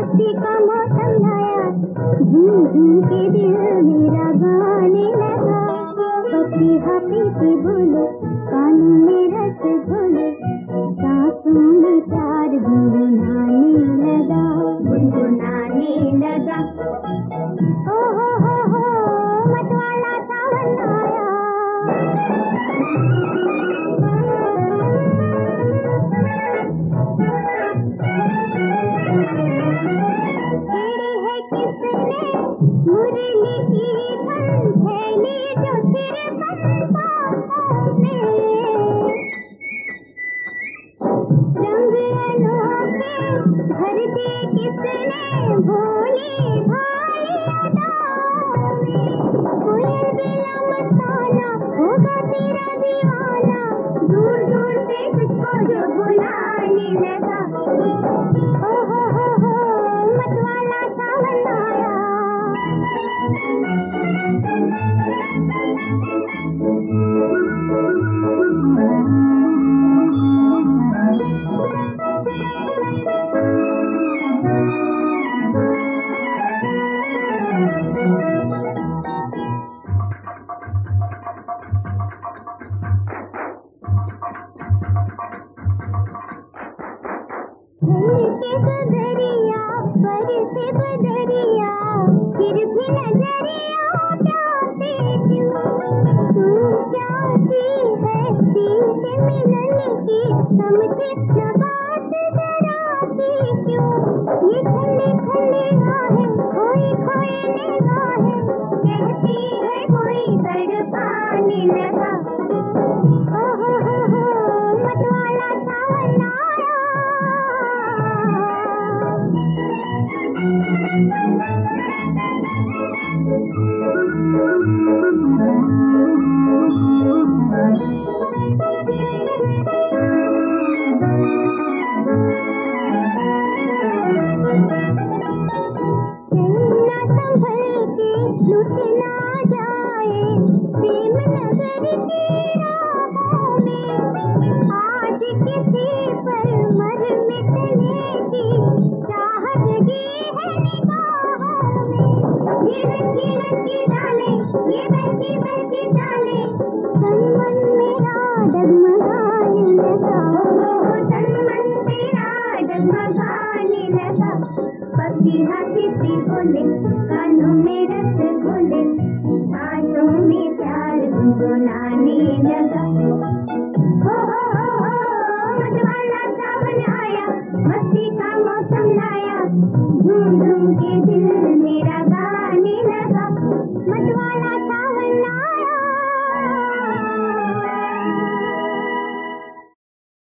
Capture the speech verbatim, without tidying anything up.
मस्ती का मौसम लाया, झूम झूम के दिल मेरा गाने लगा। पपीहा पीती बोले, कानों में रस घोले, सांसों में प्यार गुनगुनाने लगा, गुनगुनाने लगा। ओ हो हो हो मतवाला सावन आया। छेड़ी है किसने मुरली की धन, थैली जो सिर पर बाहों में, रंग अनोखे भर दे किसने भोली भाली अदाओं में। कोयल बेला मस्ताना होगा तेरा दीवाना, दूर दूर से तुझको जो बुलाने लगा। ओ हो हो हो मतवाला सावन आया। झलके बदरिया बरसे बदरिया, फिर भी नजरिया प्यासे क्यों। तू प्यासी है दिल से मिलने की, समझे न बात जरा सी क्यों। ये ठंडे ठंडे आहें खोई खोई निगाहें, कहती है कोई तड़पाने लगा। ओ हो हो हो मतवाला सावन आया। चलना संभल के लुट ना जाए प्रेम नगर की राहों में, आज किसी पर मर मिटने की चाह जगी है निगाहों में। ये लड़की लड़की डाले, ये बहकी बहकी डाले, तन मन मेरा डगमगाने लगा। ओ तन मन मेरा डगमगाने लगा। पपीहा पीती बोले, कानों में रस घोले, सांसों में प्यार गुनगुनाने लगा। हो हो हो हो मतवाला सावन आया, मस्ती का मौसम लाया, झूम झूम के दिल मेरा गाने लगा। मतवाला सावन